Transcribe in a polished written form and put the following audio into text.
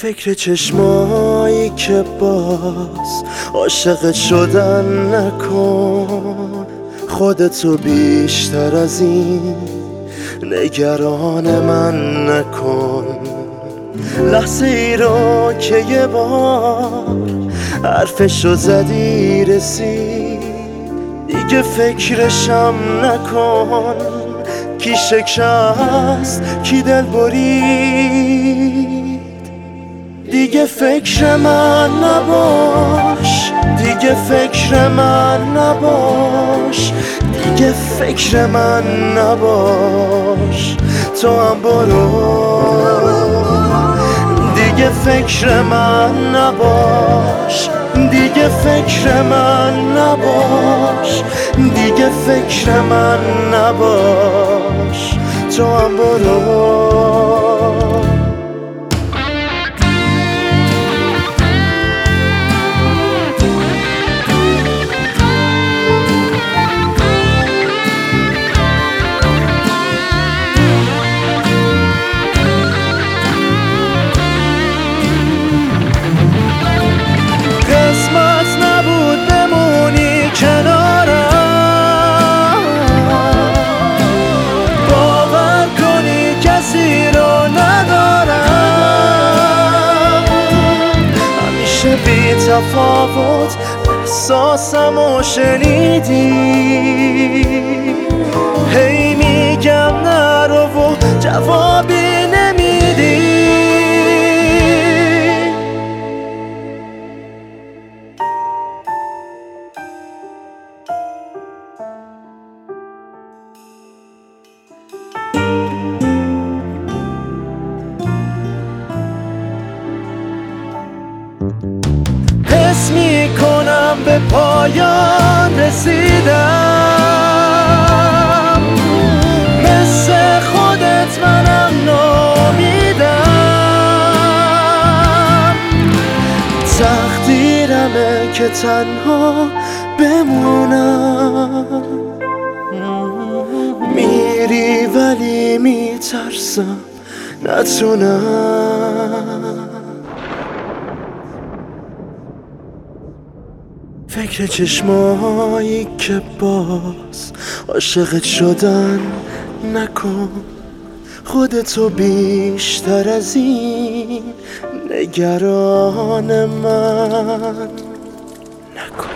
فکر چشمایی که باز عاشقت شدن نکن، خودتو بیشتر از این نگران من نکن. لحظه ای رو که یه بار حرفشو زدی رسید، دیگه فکرشم نکن. کی شکست کی دل برید، دیگه فکر من نباش، دیگه فکر من نباش، دیگه فکر من نباش. تو هم برو، دیگه فکر من نباش، دیگه فکر من نباش، دیگه فکر من نباش. تو هم برو. بی تفاوت احساسمو شنیدی، هی میگم نرو و جوابی نمیدی. حس میکنم به پایان رسیدم، مثل خودت منم نامیدم. تقدیرمه که تنها بمونم، میری ولی میترسم نتونم. فکر چشمایی که باز عاشقت شدن نکن، خودتو بیشتر از این نگران من نکن.